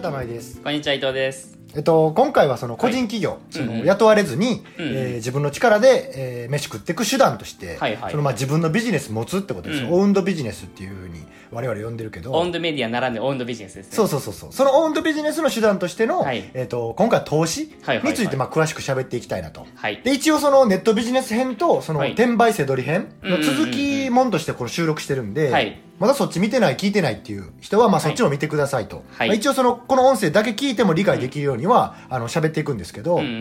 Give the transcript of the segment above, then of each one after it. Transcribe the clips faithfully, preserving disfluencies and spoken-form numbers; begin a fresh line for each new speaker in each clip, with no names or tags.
玉井です。
こんにちは、伊藤です。
えっと、今回はその個人企業、はい、その雇われずに、うんうんえー、自分の力で、えー、飯食っていく手段として、はいはい、そのまあ自分のビジネス持つってことです、うん、オウンドビジネスっていうふうに我々呼んでるけど、
オウンドメディアならぬオウンドビジネスですね。
そうそうそうそう。そのオウンドビジネスの手段としての、はい、えっと、今回は投資についてまあ詳しく喋っていきたいなと。はい、で、一応そのネットビジネス編とその転売せどり編の続きもんとしてこれ収録してるんで、はい、まだそっち見てない聞いてないっていう人はまあそっちを見てくださいと。はいまあ、一応そのこの音声だけ聞いても理解できるようには、うん、あの喋っていくんですけど、うんうんうん、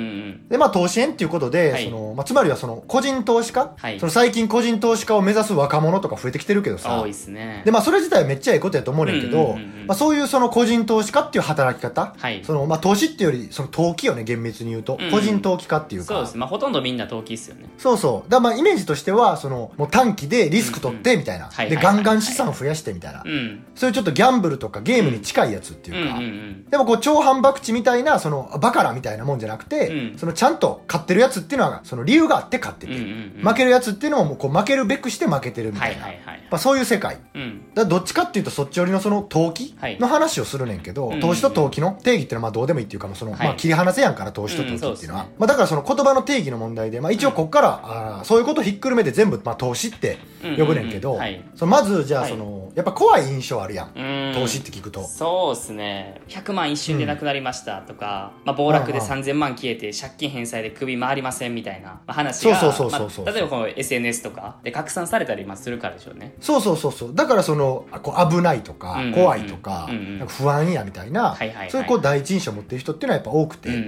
でまあ投資編っていうことで、はい、そのまあつまりはその個人投資家、はい、その最近個人投資家を目指す若者とか増えてきてるけどさ、
多いですね。
でまあそれ自体はめっちゃええことやと思うねんけど、うんうんうんうんまあそういうその個人投資家っていう働き方、はい、そのまあ投資っていうよりその投機よね厳密に言うと、うんうん、個人投機家っていうか、
そうです。まあほとんどみんな投機ですよね。
そうそう。だからまあイメージとしてはそのもう短期でリスク取ってみたいな、うんうん、でガンガン資産増やしてみたいな。うん、そういうちょっとギャンブルとかゲームに近いやつっていうか、うんうんうんうん、でもこう超反博打みたいなそのバカラみたいなもんじゃなくて、うん、そのちゃんと勝ってるやつっていうのはその理由があって勝ってて、うんうんうん、負けるやつっていうのももうこう負けるべくして負けてるみたいな、はいはいはいまあ、そういう世界、うん、だどっちかっていうとそっち寄りのその投機の話をするねんけど、はい、投資と投機の定義っていうのはまあどうでもいいっていうかもうその、はいまあ、切り離せやんから投資と投機っていうのは、うんねまあ、だからその言葉の定義の問題で、まあ、一応こっから、うん、あそういうことをひっくるめて全部、まあ、投資って呼ぶねんけど、うんうんうんはい、そのまずじゃあその、はい、やっぱ怖い印象あるやん投資って聞くと
そうですねひゃくまん一瞬でなくなりましたとか、うんまあ、暴落でさんぜんまん消えて借金返済で首回りませんみたいな話が例えばこの エスエヌエス とかで拡散されたりするからでしょうね。
そうそうそうそうだからそのこう危ないとか、うんうんうん、怖いとか、うんうん、なんか不安やみたいな、はいはいはい、そういうこう第一印象を持ってる人っていうのはやっぱ多くて、うんうんうん、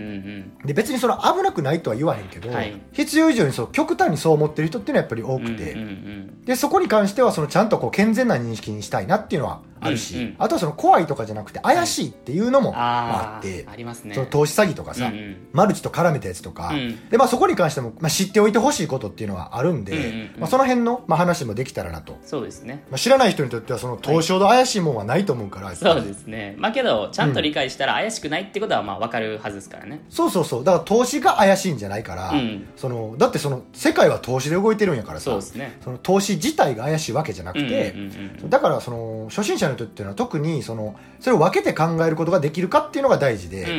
で別にその危なくないとは言わへんけど、はい、必要以上にそう極端にそう思ってる人っていうのはやっぱり多くて、うんうんうん、でそこに関してはそのちゃんとこう健全な認識にしたいなっていうのはあるし、うんうん、あとはその怖いとかじゃなくて怪しいっていうのもあって、はい、あ, ありますね。その投資詐欺とかさ、うんうん、マルチと絡めたやつとか、うん、でまあそこに関しても、まあ、知っておいてほしいことっていうのはあるんで、うんうんうんまあ、その辺の、まあ、話もできたらなと。
そうですね。
まあ、知らない人にとってはその投資ほど怪しいもんはないと思うから、はい、
そうですね。まあけどちゃんと理解したら怪しくないってことはまあ分かるはずですからね。
そうそうそう。だから投資が怪しいんじゃないから、うん、そのだってその世界は投資で動いてるんやからさ、そうですね。その投資自体が怪しいわけじゃなくて、うんうんうんうん、だからその初心者の人っていうのは特にそのそれを分けて考えることができるかっていうのが大事で、うんうんうん、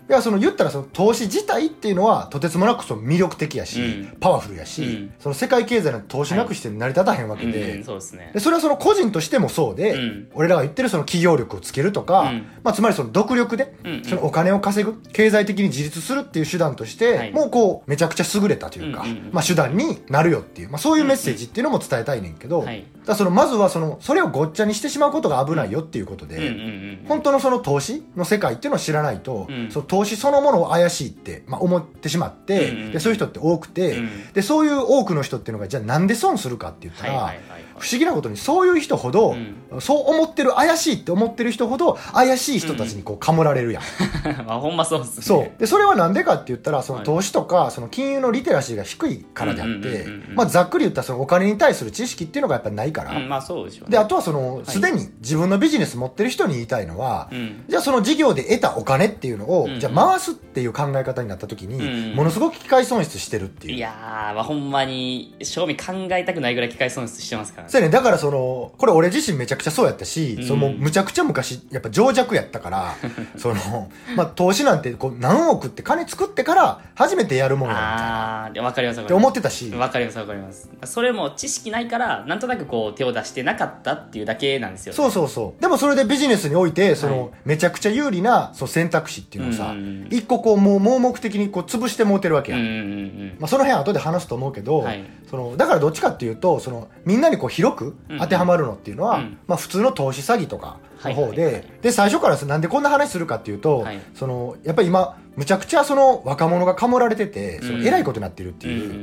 いやその言ったらその投資自体っていうのはとてつもなくその魅力的やし、うん、パワフルやし、うん、その世界経済の投資なくして成り立たへんわけで、はいうんうん、そうですね。でそれはその個人としてもそうで、うん、俺らが言ってるその企業力をつけるとか、うんまあ、つまりその独力でそのお金を稼ぐ経済的に自立するっていう手段として、はい、もうこうめちゃくちゃ優れたというか、うんうんうんまあ、手段になるよっていう、まあ、そういうメッセージっていうのも伝えたいねんけど、うんうんはい、だからそのまずはそのそれをごっちゃにしてしまうことが危ないよっていうことで、うんうんうんうん、本当のその投資の世界っていうのを知らないと、うん、その投資そのものを怪しいって、まあ、思ってしまって、うんうんうん、でそういう人って多くて、うん、でそういう多くの人っていうのがじゃあなんで損するかって言ったら、はいはいはいはい、不思議なことにそういう人ほど、うん、そう思ってる怪しいって思ってる人ほど怪しい人たちにこうかもられるやん、
うん、まあほんまそうっすね。
そうでそれはなんでかって言ったらその投資とかその金融のリテラシーが低いからであって、まあざっくり言ったらそのお金に対する知識っていうのがやっぱりないから、
うん、まあそうでしょうね。
であとはそのすでに自分のビジネス持ってる人に言いたいのは、うん、じゃあその事業で得たお金っていうのを、うん、じゃあ回すっていう考え方になった時に、うん、ものすごく機会損失してるっていう。
いやー、まあ、ほんまに正味考えたくないぐらい機会損失してますからね。
そうやね。だからそのこれ俺自身めちゃくちゃそうやったし、うん、そのむちゃくちゃ昔やっぱ情弱やったからそのまあ投資なんてこう何億って金作ってから初めてやるものなんじゃない
ああ、わかります
って思ってたし。
わかりますわかります。それも知識ないからなんとなくこう手を出してなかったっていうだけなんですよね。
そうそうそう。でもそれでビジネスにおいてその、はい、めちゃくちゃ有利なそう選択肢っていうのをさ、うんうんうん、一個こうもう盲目的にこう潰してもうてるわけや、うんうんうんまあ、その辺は後で話すと思うけど、はい、そのだからどっちかっていうとそのみんなにこう広く当てはまるのっていうのは、うんうんまあ、普通の投資詐欺とかの方で、はいはいはい、で最初からなんでこんな話するかっていうと、はい、そのやっぱり今むちゃくちゃその若者がかもられててその偉いことになってるっていう、うんうんうん、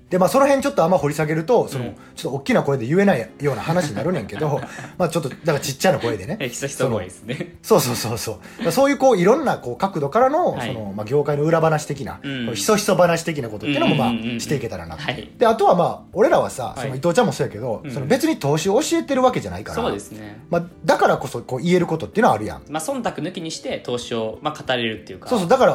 でまあその辺ちょっとあんま掘り下げるとその、うん、ちょっと大きな声で言えないような話になるねんけどまあちょっとだからちっちゃな声でね
ひそひそ声ですね。
そうそうそうそうそういうこういろんなこう角度からの、はい、そのまあ業界の裏話的な、うん、ひそひそ話的なことっていうのもまあ、うんうんうんうん、していけたらなと、はい、であとはまあ俺らはさ、その伊藤ちゃんもそうやけど、はい、その別に投資を教えてるわけじゃないから、
そうですね、
まあ、だからこそこう言えることっていうのはあるやん。
まあ忖度抜きにして投資をまあ語れるっていうか、
そうそうだから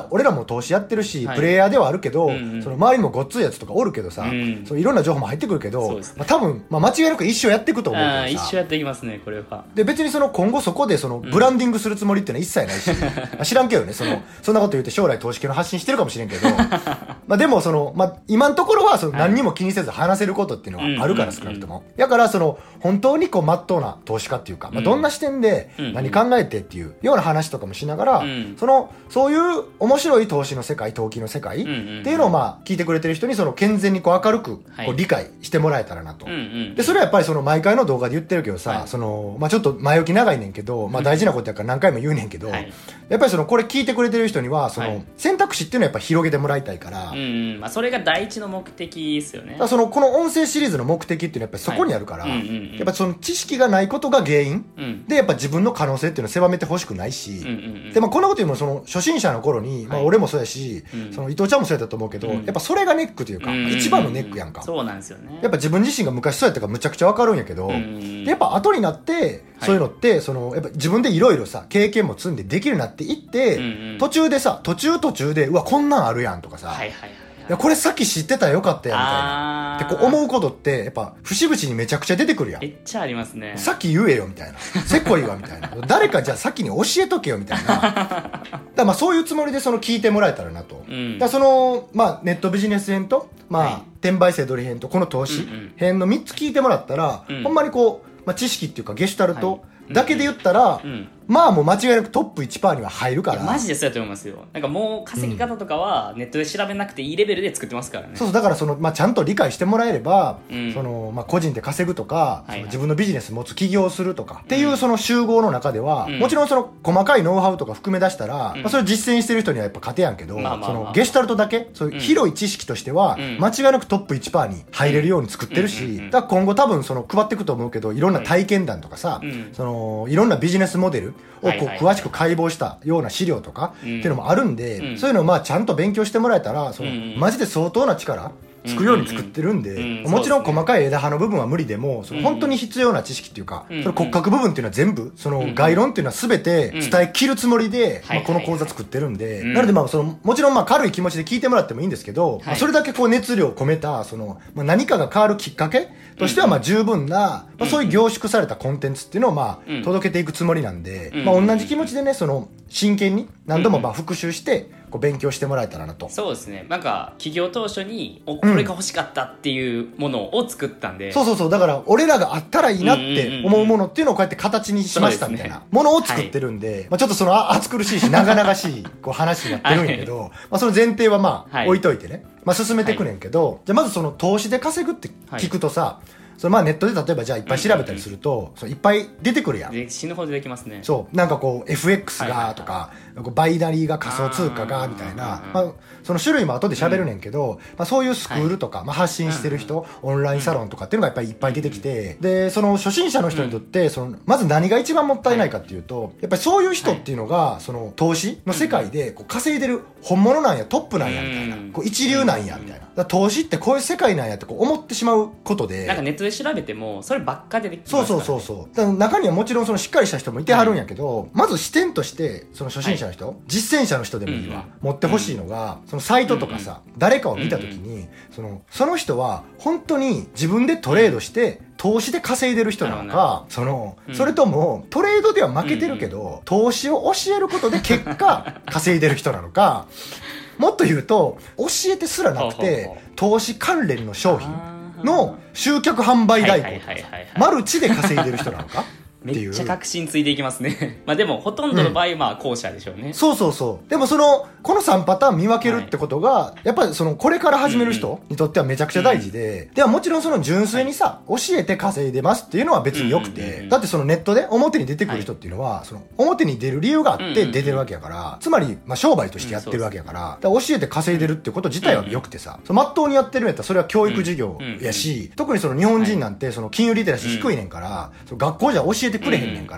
俺らも投資やってるし、はい、プレイヤーではあるけど、うんうん、その周りにもごっついやつとかおるけどさ、うん、そのいろんな情報も入ってくるけど、ね、まあ、多分、まあ、間違いなく一生やっていくと思うけどさ、
一生やっていきますねこれは。
で別にその今後そこでそのブランディングするつもりっていうのは一切ないし、うん、知らんけどね、そのそんなこと言って将来投資系の発信してるかもしれんけどまあでもその、まあ、今のところはその何にも気にせず話せることっていうのはあるから、少なくとも。だからその本当にこう真っ当な投資家っていうか、まあ、どんな視点で何考えてっていうような話とかもしながら、うん、そのそういう面白い投資の世界、投機の世界っていうのをまあ聞いてくれてる人にその健全にこう明るくこう理解してもらえたらなと、はい、でそれはやっぱりその毎回の動画で言ってるけどさ、はい、そのまあ、ちょっと前置き長いねんけど、まあ、大事なことやから何回も言うねんけど、はい、やっぱりそのこれ聞いてくれてる人にはその選択肢っていうのはやっぱ広げてもらいたいから、
うんうん、まあ、それが第一の目的ですよね。
だからそのこの音声シリーズの目的っていうのはやっぱりそこにあるから、はい、うんうんうん、やっぱその知識がないことが原因、うん、でやっぱ自分の可能性っていうのを狭めてほしくないし、うんうんうん、でまあ、こんなこと言うのその初心者の頃に、まあ、俺もそうやし、はい、その伊藤ちゃんもそうやったと思うけど、うん、やっぱそれがネックというか、うん、一番のネックやんか、
そうなんですよね。
やっぱ自分自身が昔そうやったからむちゃくちゃ分かるんやけど、うん、やっぱ後になってそういうのって、はい、そのやっぱ自分でいろいろさ経験も積んでできるようになっていって、うんうん、途中でさ途中途中でうわこんなんあるやんとかさ、はいはいはい、いやこれさっき知ってたらよかったやんみたいなってこう思うことってやっぱ節々にめちゃくちゃ出てくるやん。
めっちゃありますね。
さっき言えよみたいな、せこいわみたいな誰かじゃあ先に教えとけよみたいなだからまあそういうつもりでその聞いてもらえたらなと、うん、だからその、まあ、ネットビジネス編と、まあはい、転売セドリ編とこの投資編のみっつ聞いてもらったら、うんうん、ほんまにこう、まあ、知識っていうかゲシュタルト、はい、だけで言ったら、うんうん、まあもう間違いなくトップ いちパーセント には入るから。
マジでそうやと思いますよ。なんかもう稼ぎ方とかはネットで調べなくていいレベルで作ってますからね。
そうそう、だからその、まあ、ちゃんと理解してもらえれば、うん、そのまあ、個人で稼ぐとか、はいはい、その自分のビジネス持つ起業するとかっていうその集合の中では、うん、もちろんその細かいノウハウとか含め出したら、うん、まあ、それを実践してる人にはやっぱ勝てやんけど、うん、そのゲシュタルトだけそういう広い知識としては、うん、間違いなくトップ いちパーセント に入れるように作ってるし、うんうんうん、だから今後多分その配っていくと思うけど、いろんな体験談とかさ、うん、そのいろんなビジネスモデルをこう詳しく解剖したような資料とかっていうのもあるんで、うん、そういうのをまあちゃんと勉強してもらえたら、そのマジで相当な力つくように作ってるんで、うんうんうん、もちろん細かい枝葉の部分は無理でも、その本当に必要な知識っていうか、うんうん、その骨格部分っていうのは全部その概論っていうのは全て伝えきるつもりで、うんうん、まあ、この講座作ってるんで、なのでまあそのもちろんまあ軽い気持ちで聞いてもらってもいいんですけど、はい、まあ、それだけこう熱量を込めたその、まあ、何かが変わるきっかけとしてはまあ十分な、まあ、そういう凝縮されたコンテンツっていうのをまあ届けていくつもりなんで、まあ、同じ気持ちでね、その真剣に何度もまあ復習してこう勉強してもらえたらなと。
そうですね。なんか起業当初におこれが欲しかったっていうものを作ったんで、
うん、そうそうそう、だから俺らがあったらいいなって思うものっていうのをこうやって形にしましたみたいなものを作ってるんで、はい、まあ、ちょっとその暑苦しいし長々しいこう話になってるんやけど、はい、まあ、その前提はまあ置いといてね、まあ、進めてくねんけど、はい、じゃあまずその投資で稼ぐって聞くとさ、はい、そのまあネットで例えばじゃあいっぱい調べたりすると、うんうん、そのいっぱい出てくるやん。
で死ぬほどできますね。
そう、なんかこう エフエックス がとか、はいはいはい、バイナリーが仮想通貨がみたいな、まあ、その種類も後で喋るねんけど、うん、まあ、そういうスクールとか、はい、まあ、発信してる人、うん、オンラインサロンとかっていうのがやっぱりいっぱい出てきて、うん、でその初心者の人にとって、そのまず何が一番もったいないかっていうと、やっぱりそういう人っていうのがその投資の世界でこう稼いでる本物なんや、トップなんやみたいな、こう一流なんやみたいな、だから投資ってこういう世界なんやってこう思ってしまうことで、
なんかネットで調べてもそればっかでできます
からね。そうそうそうそう。だから中にはもちろんそのしっかりした人もいてはるんやけど、はい、まず視点としてその初心者の人、はい、実践者の人でもいいわ、うんうん、持ってほしいのが、そのサイトとかさ、うんうん、誰かを見た時に、うんうん、そのその人は本当に自分でトレードして投資で稼いでる人なのか、その、うん、それともトレードでは負けてるけど、うんうん、投資を教えることで結果稼いでる人なのかもっと言うと教えてすらなくて投資関連の商品の集客販売代行マルチで稼いでる人なのか
めっちゃ確信ついていきますねまあでもほとんどの場合、まあ後者でしょうね、うん、
そうそうそう。でもそのこのさんパターン見分けるってことが、はい、やっぱりそのこれから始める人にとってはめちゃくちゃ大事で、うん、ではもちろんその純粋にさ、はい、教えて稼いでますっていうのは別によくて、うんうんうん、だってそのネットで表に出てくる人っていうのは、はい、その表に出る理由があって出てるわけやから、うんうん、つまりまあ商売としてやってるわけやから、うん、だから教えて稼いでるってこと自体はよくてさ、まっとうにやってるんやったらそれは教育事業やし、うんうんうん、特にその日本人なんてその金融リテラシー低いねんから、はい、その学校じゃ教えてくれへんねんから、ま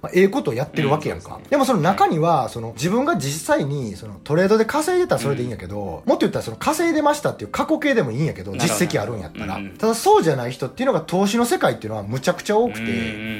まあ、ええことをやってるわけやんか、うん で, ね、でもその中にはその自分が実際にそのトレードで稼いでたらそれでいいんやけど、うん、もっと言ったらその稼いでましたっていう過去形でもいいんやけど実績あるんやったら、うん、ただそうじゃない人っていうのが投資の世界っていうのはむちゃくちゃ多くて、うん、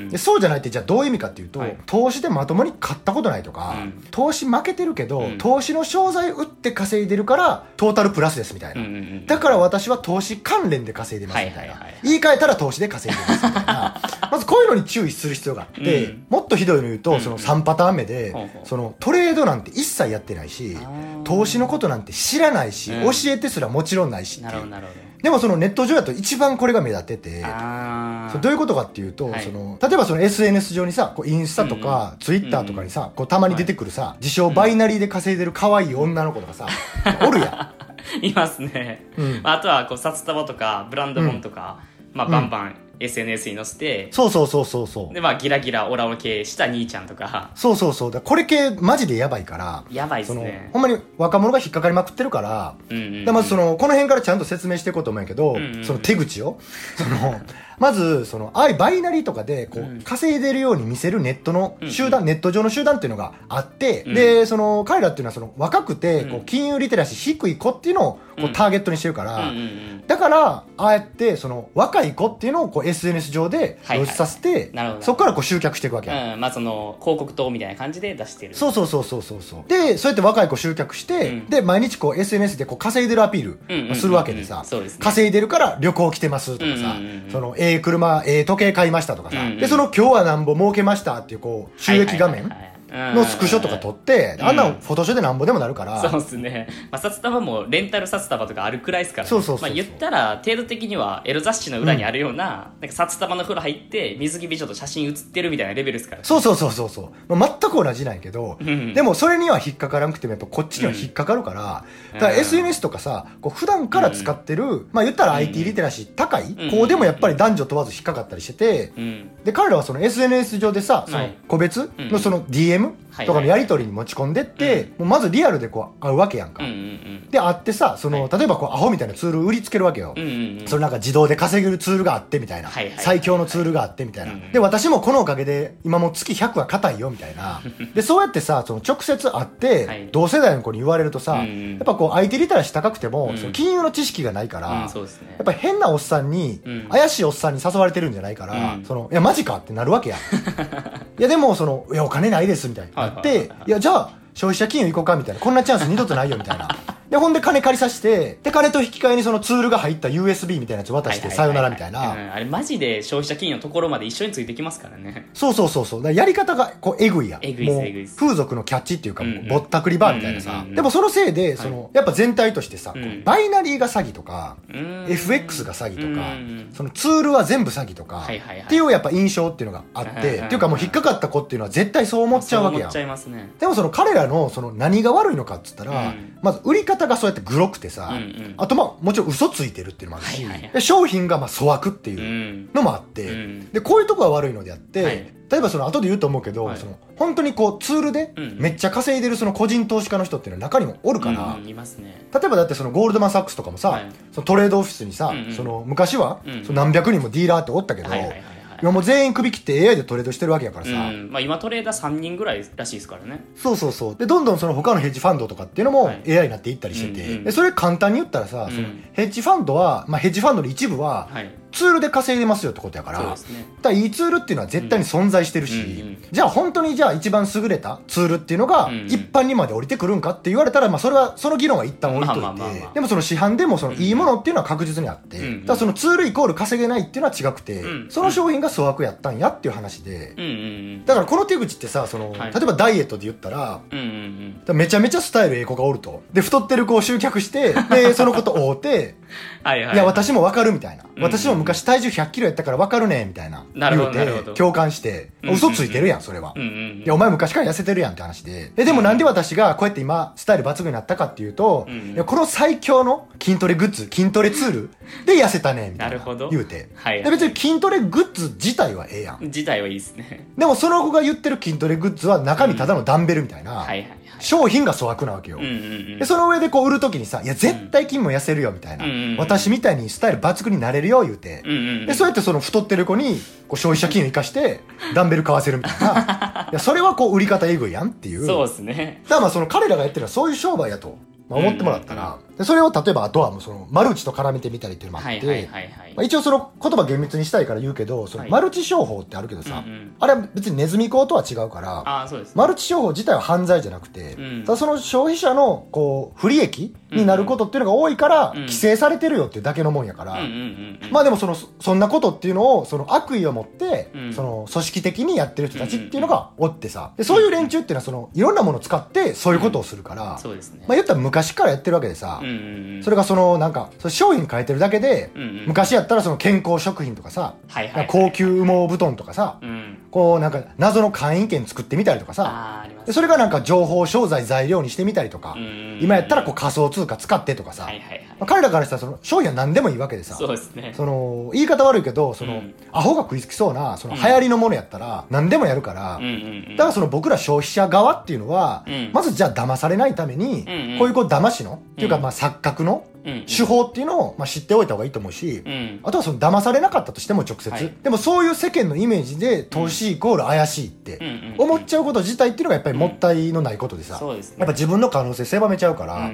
でそうじゃないってじゃあどういう意味かっていうと、はい、投資でまともに買ったことないとか、うん、投資負けてるけど、うん、投資の商材売って稼いでるからトータルプラスですみたいな、うんうんうん、だから私は投資関連で稼いでますみたいな、はいはいはいはい、言い換えたら投資で稼いでますみたいなまずこういうのに注意する必要があって、うん、もっとひどいの言うと、うん、そのさんパターン目で、うん、そのトレードなんて一切やってないし投資のことなんて知らないし、うん、教えてすらもちろんないしっていう。でもそのネット上だと一番これが目立ってて、そどういうことかっていうと、はい、その例えばその エスエヌエス 上にさこうインスタとか、うん、ツイッターとかにさこうたまに出てくるさ、はい、自称バイナリーで稼いでる可愛い女の子とかさ、うん、おるやん
いますね、うん、あとはこう札束とかブランド本とか、うんまあ、バンバン、うんエスエヌエス に載せて
そうそうそうそうそう
でまあギラギラオラオラ系した兄ちゃんとか
そうそうそうだこれ系マジでやばいから
やばいっすね
ほんまに若者が引っかかりまくってるから、うんうんうん、でまずそのこの辺からちゃんと説明していこうと思うんやけど、うんうんうん、その手口をそのまずそのああいうバイナリーとかでこう、うん、稼いでるように見せるネットの集団、うんうん、ネット上の集団っていうのがあって、うん、でその彼らっていうのはその若くてこう金融リテラシー低い子っていうのをこうターゲットにしてるから、うんうんうん、だからああやってその若い子っていうのをこう エスエヌエス 上で露出させて、はいはい、そこからこう集客していくわけや、
うんまあ、その広告塔みたいな感じで出してる
そうそうそうそうそうそうでそうやって若い子集客して、うん、で毎日こう エスエヌエス でこう稼いでるアピール、うんうんうんうん、するわけでさ、そうですね、稼いでるから旅行来てますとかさ、うんうんうん、そのええ車ええ時計買いましたとかさ、うんうん、でその今日はなんぼ儲けましたっていうこう収益画面、はいはいはいはいのスクショとか撮って、うん、あんなフォトショーでなんぼでもなるから、
そうですね、まあ、札束もレンタル札束とかあるくらいですから、ね、
そうそうそうそう、
まあ、言ったら程度的にはエロ雑誌の裏にあるような、うん、なんか札束の風呂入って水着美女と写真写ってるみたいなレベルですから、ね、
そうそうそうそうそう、まあ、全く同じなんやけど、うん、でもそれには引っかからなくてもやっぱこっちには引っかかるから、うん、だから エスエヌエス とかさこう普段から使ってる、うん、まあ言ったら アイティー リテラシー高い、うん、子でもやっぱり男女問わず引っかかったりしてて、うん、で彼らはその エスエヌエス 上でさその個別のその ディーエム とかのやり取りに持ち込んでって、はいはい、もうまずリアルでこう会うわけやんか、うんうんうん、で会ってさその、はい、例えばこうアホみたいなツール売りつけるわけよ、うんうんうん、それなんか自動で稼げるツールがあってみたいな、はいはいはい、最強のツールがあってみたいな、うんうん、で私もこのおかげで今もう月ひゃくは硬いよみたいなでそうやってさその直接会って、はい、同世代の子に言われるとさ、うんうん、やっぱこう アイティー リテラシー高くても、うん、その金融の知識がないから、うんそうですね、やっぱ変なおっさんに、うん、怪しいおっさんに誘われてるんじゃないから、うん、そのいやマジかってなるわけやいやでもそのいやお金ないですみたいになって、はいはいはいはい、いやじゃあ消費者金融行こうかみたいなこんなチャンス二度とないよみたいなでほんで金借りさせてで金と引き換えにそのツールが入った ユーエスビー みたいなやつ渡してさよならみたいな、
うん、あれマジで消費者金融のところまで一緒についてきますからね
そうそうそうそうだやり方がこうえぐいや
えぐいっすえぐいっす
風俗のキャッチっていうか、うんうん、ぼったくりバーみたいなさ、うんうんうん、でもそのせいでその、はい、やっぱ全体としてさ、うん、バイナリーが詐欺とか、うん、エフエックス が詐欺とか、うん、そのツールは全部詐欺とか、はいはいはい、っていうやっぱ印象っていうのがあって、はいはいはい、っていうかもう引っかかった子っていうのは絶対そう思っちゃうわけやん。
そう思っちゃいますね。
でもその彼らのその何が悪いのかっつったら、うん、まず売り方がそうやってグロくてさ、うんうん、あとまあもちろん嘘ついてるっていうのもあるし、はいはいはい、で商品がまあ粗悪っていうのもあって、うん、でこういうとこが悪いのであって、はい、例えばその後で言うと思うけど、はい、その本当にこうツールでめっちゃ稼いでるその個人投資家の人っていうのは中にもおるから、
うん、いますね。
例えばだってそのゴールドマンサックスとかもさ、はい、そのトレードオフィスにさ、うんうん、その昔は、うん、その何百人もディーラーっておったけど、はいはいはいはい、今もう全員首切って エーアイ でトレードしてるわけやからさ、
うんまあ、今トレーダーさんにんぐらいらしいですからね。
そうそうそうでどんどんその他のヘッジファンドとかっていうのも エーアイ になっていったりしてて、はいうんうん、でそれ簡単に言ったらさ、うん、そのヘッジファンドは、まあ、ヘッジファンドの一部は、はいツールで稼いでますよってことやから、そうですね、だからいいツールっていうのは絶対に存在してるし、うんうんうん、じゃあ本当にじゃあ一番優れたツールっていうのが一般にまで降りてくるんかって言われたら、まあそれはその議論は一旦置いといて、まあまあまあまあ、でもその市販でもそのいいものっていうのは確実にあって、うんうん、だからそのツールイコール稼げないっていうのは違くて、うんうん、その商品が粗悪やったんやっていう話で、うんうんうん、だからこの手口ってさその、はい、例えばダイエットで言ったら、うんうんうん、めちゃめちゃスタイルええ子がおるとで太ってる子を集客してでその子と会うてはいはい、はい、いや私も分かるみたいな、うんうん、私も昔体重ひゃっキロやったから分かるねみたいな言うて共感して、うんうんうん、嘘ついてるやんそれは、うんうんうん、いやお前昔から痩せてるやんって話でえでもなんで私がこうやって今スタイル抜群になったかっていうと、うんうん、いやこの最強の筋トレグッズ筋トレツールで痩せたねみたいな言うて、はいはい、で別に筋トレグッズ自体はええやん
自体はいいですね
でもその子が言ってる筋トレグッズは中身ただのダンベルみたいな、うんはいはいはい、商品が粗悪なわけよ、うんうんうん、でその上でこう売るときにさいや絶対筋も痩せるよみたいな、うんうんうん、私みたいにスタイル抜群になれるよ言うて、うんうんうん、でそうやってその太ってる子にこう消費者金を生かしてダンベル買わせるみたいないやそれはこう売り方エグいやんっていう。
そうですね。
だからまあその彼らがやってるのはそういう商売やと、まあ、思ってもらったら、うんうんうん、でそれを例えばあとはもうそのマルチと絡めてみたりっていうのもあって、はいはいはいはい、まあ、一応その言葉厳密にしたいから言うけど、そのマルチ商法ってあるけどさ、はい、あれは別にネズミ講とは違うから、
あ、そうですね、
マルチ商法自体は犯罪じゃなくて、うん、ただその消費者のこう不利益になることっていうのが多いから、うんうん、規制されてるよっていうだけのもんやから、うんうんうんうん、まあでもそのそんなことっていうのをその悪意を持って、うん、その組織的にやってる人たちっていうのがおってさ、でそういう連中っていうのはそのいろんなものを使ってそういうことをするから、うん、そうですね、まあ言ったら昔からやってるわけでさ、うんうんうん、それがそのなんかそ商品変えてるだけで、うんうん、昔やったらその健康食品とかさ、はいはいはいはい、高級羽毛布団とかさ、うん、こうなんか謎の会員権作ってみたりとかさ、あでそれがなんか情報商材材料にしてみたりとか、うんうんうん、今やったらこう仮想通貨使ってとかさ、はいはいはい、まあ、彼らからしたらその商品は何でもいいわけでさ、
そうですね、
その言い方悪いけどその、うん、アホが食いつきそうなその流行りのものやったら何でもやるから、うんうんうん、だからその僕ら消費者側っていうのは、うん、まずじゃあ騙されないために、うんうん、こういうこう騙しの、うん、っていうかまあ錯覚の手法っていうのをまあ知っておいた方がいいと思うし、うん、あとはその騙されなかったとしても直接、はい、でもそういう世間のイメージで投資イコール怪しいって思っちゃうこと自体っていうのがやっぱりもったいのないことでさ、うん、やっぱ自分の可能性狭めちゃうから、うんうん、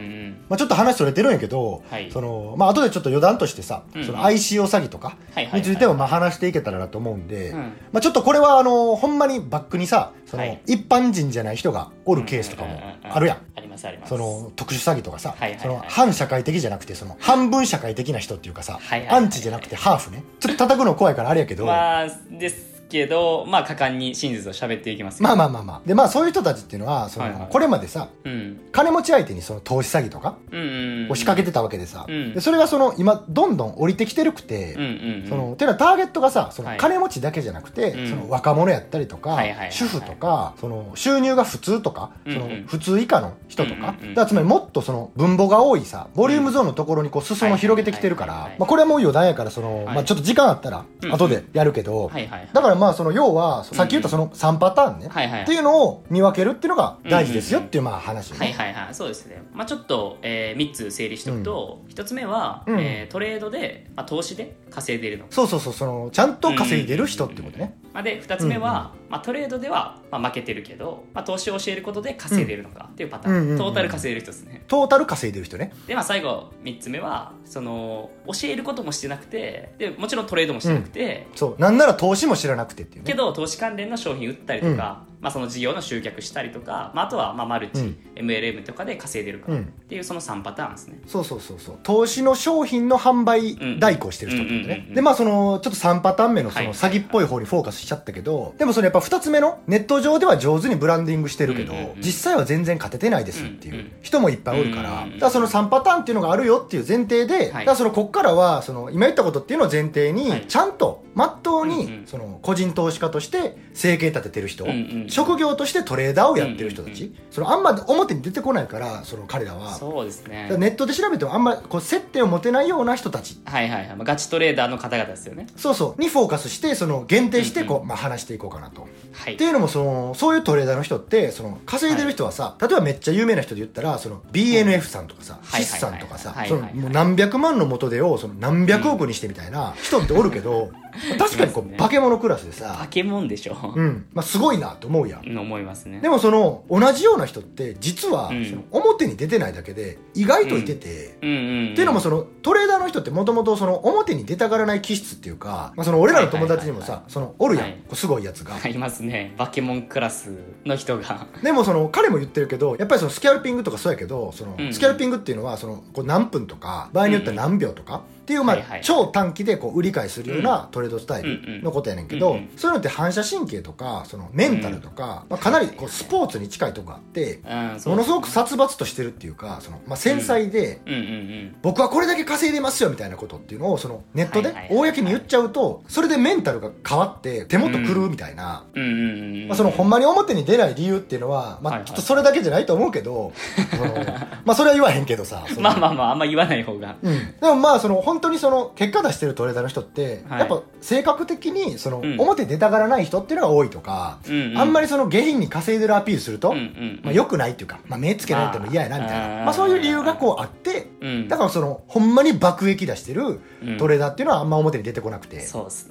まあ、ちょっと話それてるんやけど、はい、そのまあ後でちょっと余談としてさ、うん、その アイシーオー 詐欺とかについてもまあ話していけたらなと思うんで、うん、まあ、ちょっとこれはあのほんまにバックにさその、はい、一般人じゃない人がおるケースとかもあるやん、
ありますあります、
その特殊詐欺とかさ、はいはいはい、その反社会的じゃなくてその半分社会的な人っていうかさ、はいはいはいはい、アンチじゃなくてハーフね、ちょっと叩くの怖いからあれやけど、
まあですけど、まあ果敢に真実を喋っていきますよ。
まあまあまあまあ。でまあそういう人たちっていうのはその、はいはい、これまでさ、うん、金持ち相手にその投資詐欺とかを仕掛けてたわけでさ、うん、でそれがその今どんどん降りてきてるくて、うんうんうん、そのていうのはターゲットがさその金持ちだけじゃなくて、はい、その若者やったりとか、はいはいはいはい、主婦とかその収入が普通とか、うんうん、その普通以下の人とか、うんうんうん、だからつまりもっとその分母が多いさボリュームゾーンのところにこう裾野を広げてきてるから、まあこれはもう余談やからその、はい、まあちょっと時間あったら後でやるけど、はいはいはい、だからまあその要はさっき言ったそのさんパターンね、はいはい、っていうのを見分けるっていうのが大事ですよっていうまあ話ね、
はいはいはい、そうですね、まあ、ちょっと、えー、みっつ整理しておくと、うん、ひとつめは、うん、えー、トレードで、まあ、投資で稼いでいるの
そうそうそうそのちゃんと稼いでる人ってことね、
まあ、でふたつめは、うんうん、まあ、トレードでは、まあ、負けてるけど、まあ、投資を教えることで稼いでいるのかっていうパターン、うんうんうんうん、トータル稼いでる人ですね。
トータル稼いでる人ね。
で、まあ、最後みっつめはその教えることもしてなくてでもちろんトレードもしてなくて、
うん、そうなんなら投資も知らなくてっていうね
けど投資関連の商品売ったりとか、うん、まあ、その事業の集客したりとか、まあ、あとはまあマルチ、うん、エムエルエム とかで稼いでるかっていうそのさんパターンですね、
うん、そうそうそうそう投資の商品の販売代行してる人ってことね。でまあそのちょっとさんパターン目のその詐欺っぽい方にフォーカスしちゃったけど、はいはいはい、でもそのやっぱふたつめのネット上では上手にブランディングしてるけど、うんうんうん、実際は全然勝ててないですっていう人もいっぱいおるから、うんうんうん、だからそのさんパターンっていうのがあるよっていう前提で、はい、だからそのこっからはその今言ったことっていうのを前提に、はい、ちゃんとまっとうにその個人投資家として生計立ててる人、うんうん、職業としてトレーダーをやってる人たち、うんうんうん、そのあんま表に出てこないからその彼らは
そうですね
ネットで調べてもあんまこう接点を持てないような人たち、
はいはいはい、ガチトレーダーの方々ですよね。
そうそうにフォーカスしてその限定してこう、うんうん、まあ、話していこうかなと、はい、っていうのもそのそういうトレーダーの人ってその稼いでる人はさ、はい、例えばめっちゃ有名な人で言ったらその ビーエヌエフ さんとかさ、うん、シスさんとかさ、そのもう何百万の元手をその何百億にしてみたいな人っておるけど、うん、確かにこう化け物クラスでさ
化け物でしょ、
うん、まあ、すごいなと思うやん、
思いますね。
でもその同じような人って実はその表に出てないだけで意外といてて、うんうんうんうん、っていうのもそのトレーダーの人ってもともとその表に出たがらない気質っていうか、まあ、その俺らの友達にもさそのおるやん、はい、こうすごいやつが
いますね、化け物クラスの人が
でもその彼も言ってるけどやっぱりそのスキャルピングとかそうやけどそのスキャルピングっていうのはそのこう何分とか場合によっては何秒とか、うんうんっていうまあ超短期でこう売り買いするようなトレードスタイルのことやねんけど、そういうのって反射神経とかそのメンタルとか、まあ、かなりこうスポーツに近いとこがあってものすごく殺伐としてるっていうかそのまあ繊細で僕はこれだけ稼いでますよみたいなことっていうのをそのネットで公に言っちゃうとそれでメンタルが変わって手元狂うみたいな、まあそのほんまに表に出ない理由っていうのはまあきっとそれだけじゃないと思うけどそのまあそれは言わへんけどさ
まあまあまああんま言わない方が、
うん、でもまあその本当にその結果出してるトレーダーの人って、はい、やっぱ性格的にその、うん、表出たがらない人っていうのが多いとか、うんうん、あんまりその下品に稼いでるアピールすると、うんうんまあ、良くないっていうか、まあ、目つけられても嫌やなみたいなまあ、そういう理由がこうあって、うん、だからそのほんまに爆益出してるトレーダーっていうのはあんま表に出てこなくて、
そうですね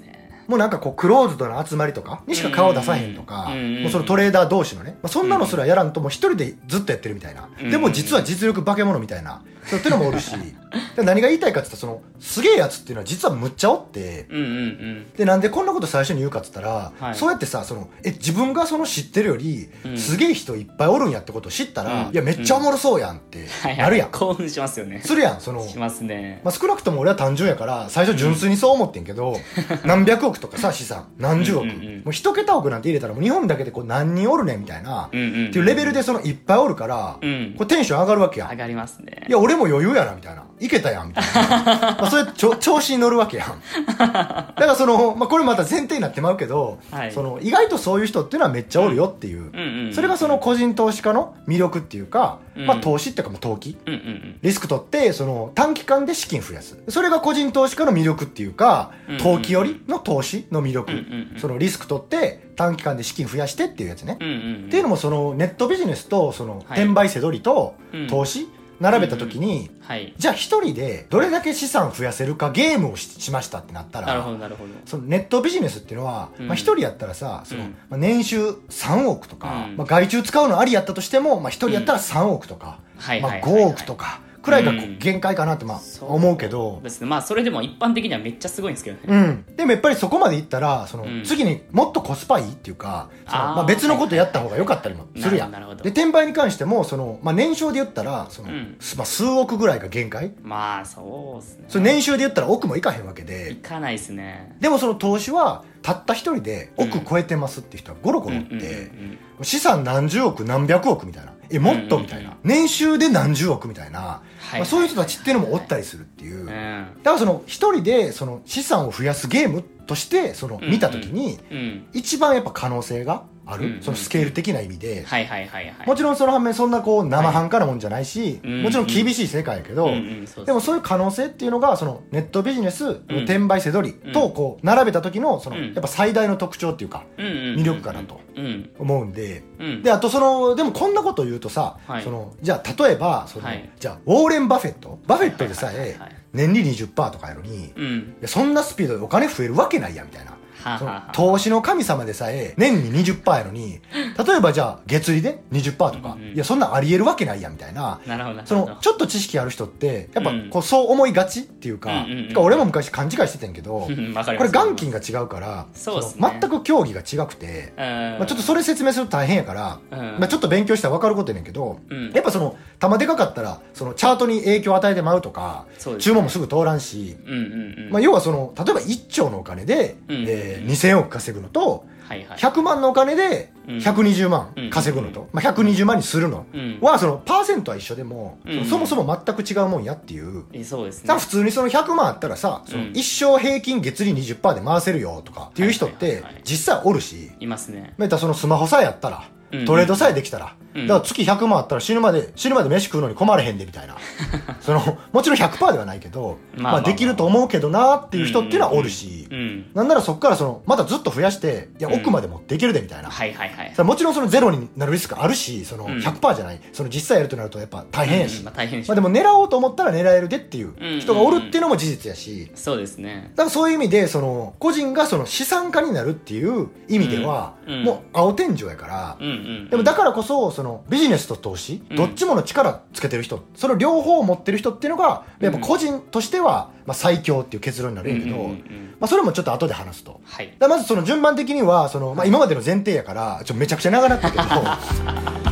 もうなんかこうクローズドな集まりとかにしか顔出さへんとか、もうそのトレーダー同士のね、まあ、そんなのすらやらんともう一人でずっとやってるみたいな、でも実は実力化け物みたいな、そうってのもおるしで何が言いたいかって言ったら、そのすげえやつっていうのは実はむっちゃおって、うんうんうん、でなんでこんなこと最初に言うかって言ったら、はい、そうやってさ、そのえ自分がその知ってるより、うん、すげえ人いっぱいおるんやってことを知ったら、うん、いやめっちゃおもろそうやんってなるやん、
うん、興奮しますよね。
するやん、その
しますね。
まあ、少なくとも俺は単純やから最初純粋にそう思ってんけど、うん、何百億とかさ資産何十億、うんうんうん、もう一桁億なんて入れたらもう日本だけでこう何人おるねんみたいな、うんうんうん、っていうレベルでそのいっぱいおるから、うん、これテンション上がるわけやん。
上がりますね。
いや俺も余裕やなみたいな、いけたやんみたいなまあそれちょ調子に乗るわけやんだからその、まあ、これまた前提になってまうけど、はい、その意外とそういう人っていうのはめっちゃおるよっていう、うんうんうんうん、それがその個人投資家の魅力っていうか、うん、まあ投資っていうかもう投機、うんうんうん、リスク取ってその短期間で資金増やす、それが個人投資家の魅力っていうか、うんうんうん、投機よりの投資の魅力、うんうんうん、そのリスク取って短期間で資金増やしてっていうやつね、うんうんうん、っていうのもそのネットビジネスとその転売せどりと投資、はい、うん並べた時に、うんうんはい、じゃあ一人でどれだけ資産増やせるかゲームを し, しましたってなったら、
なるほどなるほど、
そのネットビジネスっていうのは、うんまあ、一人やったらさその、うんまあ、年収さんおくとか、うんまあ、外注使うのありやったとしても、まあ、一人やったらさんおくとか、うんまあ、ごおくとかくらいが限界かなってまあ思うけど、
そうですね、まあそれでも一般的にはめっちゃすごいんですけどね、
うん、でもやっぱりそこまでいったらその、うん、次にもっとコスパいいっていうかその、まあ、別のことやった方が良かったりもするやん、はいはいはい、で転売に関してもその、まあ、年商で言ったらその、うんまあ、数億ぐらいが限界、
まあそうですね、
それ年収で言ったら億もいかへんわけで、
いかないですね。
でもその投資はたった一人で億超えてますっていう人はゴロゴロって、うんうんうんうん、資産何十億何百億みたいな、えもっとみたいな、うんうんうん、年収で何十億みたいな、はいはいはいまあ、そういう人たちっていうのもおったりするっていう、はいはいはい、だからその一人でその資産を増やすゲームとしてその見た時に、うんうん、一番やっぱ可能性がある、うんうん、そのスケール的な意味で、はいはいはいはい、もちろんその反面そんなこう生半可なもんじゃないし、はい、もちろん厳しい世界やけど、うんうん、でもそういう可能性っていうのがそのネットビジネス、うん、転売せどりとこう並べた時のそのやっぱ最大の特徴っていうか、うん、魅力かなと思うんで、うん、であとそのでもこんなこと言うとさ、はい、そのじゃあ例えばその、はい、じゃあウォーレン・バフェットバフェットでさえ年利 にじゅっパーセント とかやのに、うん、いやそんなスピードでお金増えるわけないやみたいな、その投資の神様でさえ年に にじゅっパーセント やのに、例えばじゃあ月利で にじゅっパーセント とか、うんうん、いやそんなんありえるわけないやみたいな、なるほどそのちょっと知識ある人ってやっぱこうそう思いがちっていうか、うんうんうん、俺も昔勘違いしてたんやけど、これ元金が違うからそうですね、全く競技が違くて、まあ、ちょっとそれ説明すると大変やから、うんまあ、ちょっと勉強したら分かることやねんけど、うん、やっぱその玉でかかったらそのチャートに影響を与えてまうとか、ね、注文もすぐ通らんし、うんうんうんまあ、要はその例えばいっちょうのお金で、うんうんうんえー、にせんおく稼ぐのと、はいはい、ひゃくまんのお金でひゃくにじゅうまん稼ぐのと、うんまあ、ひゃくにじゅうまんにするのはそのパーセントは一緒でも、うん、そもそも全く違うもんやっていう、うん、そうですね、普通にそのひゃくまんあったらさ、その一生平均月利 にじゅっパーセント で回せるよとかっていう人って実際おるし、いますね。またそのスマホさえやったらトレードさえできたら、うん、だから月ひゃくまんあったら死ぬまで死ぬまで飯食うのに困れへんでみたいなそのもちろん ひゃくパーセント ではないけどまあまあまあ、できると思うけどなっていう人っていうのはおるし、うんうんうん、なんならそこからそのまたずっと増やしていや奥まで持っていけるでみたいな、うんはいはいはい、もちろんそのゼロになるリスクあるしその ひゃくパーセント じゃない、その実際やるとなるとやっぱ大変やし、うんまあ大変しまあ、でも狙おうと思ったら狙えるでっていう人がおるっていうのも事実やし、うんうんうん、そうですね、だからそういう意味でその個人がその資産家になるっていう意味では、うんうん、もう青天井やから、うんうんうん、でもだからこそそのビジネスと投資、うん、どっちもの力つけてる人、その両方を持ってる人っていうのがやっぱ個人としてはまあ最強っていう結論になるんやけど、うんうんうんうん、まあ、それもちょっと後で話すと、はい、だまずその順番的にはその、まあ、今までの前提やからちょっとめちゃくちゃ長なったけど